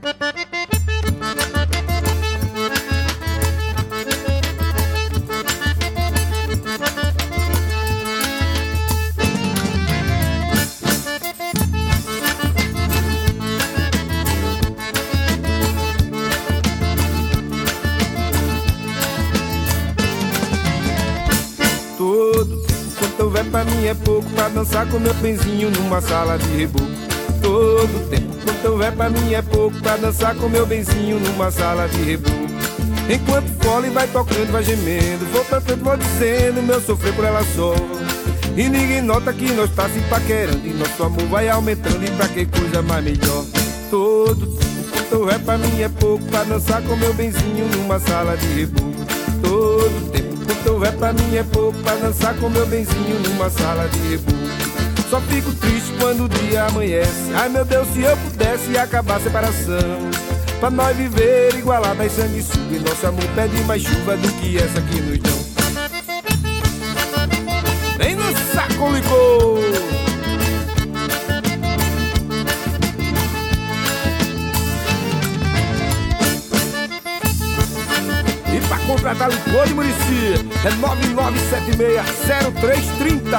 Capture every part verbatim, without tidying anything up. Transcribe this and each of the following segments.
Vai pra mim é pouco pra dançar com meu benzinho numa sala de reboco. Todo tempo, quanto vai pra mim é pouco pra dançar com meu benzinho numa sala de reboco. Enquanto fole vai tocando, vai gemendo, vou cantando, vou dizendo meu sofrer por ela só. E ninguém nota que nós tá se paquerando e nosso amor vai aumentando, e pra que coisa mais melhor. Todo tempo, quanto vai pra mim é pouco pra dançar com meu benzinho numa sala de reboco. Todo tempo, quanto vai pra mim é pouco pra dançar com meu benzinho numa sala de reboco. Só fico triste quando o dia amanhece. Ai meu Deus, se eu pudesse acabar a separação, pra nós viver igualadas, sangue suga, e nosso amor pede mais chuva do que essa que nos dão. Vem dançar com licor. Contratar licor de Murici é nove nove sete seis zero três três zero.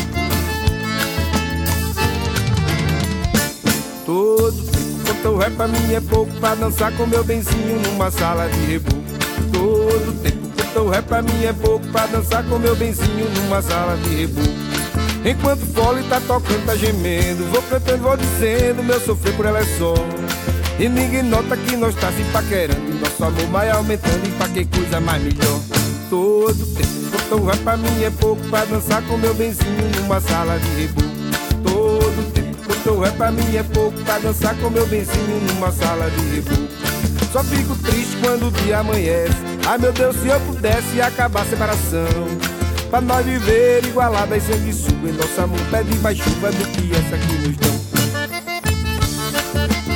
Todo tempo, quanto rap pra mim é pouco pra dançar com meu benzinho numa sala de reboco. Todo tempo, quanto rap pra mim é pouco pra dançar com meu benzinho numa sala de reboco. Enquanto o fole tá tocando, tá gemendo, vou cantando, vou dizendo meu sofrer por ela é só. E ninguém nota que nós tá se paquerando, e nosso amor vai aumentando, e pra que coisa mais melhor. Todo tempo, quanto vai pra mim é pouco pra dançar com meu benzinho numa sala de reboco. Todo tempo, quanto vai pra mim é pouco pra dançar com meu benzinho numa sala de reboco. Só fico triste quando o dia amanhece. Ai meu Deus, se eu pudesse acabar a separação, pra nós viver igualadas, sangue suga, e nosso amor pede mais chuva do que essa que nos dão.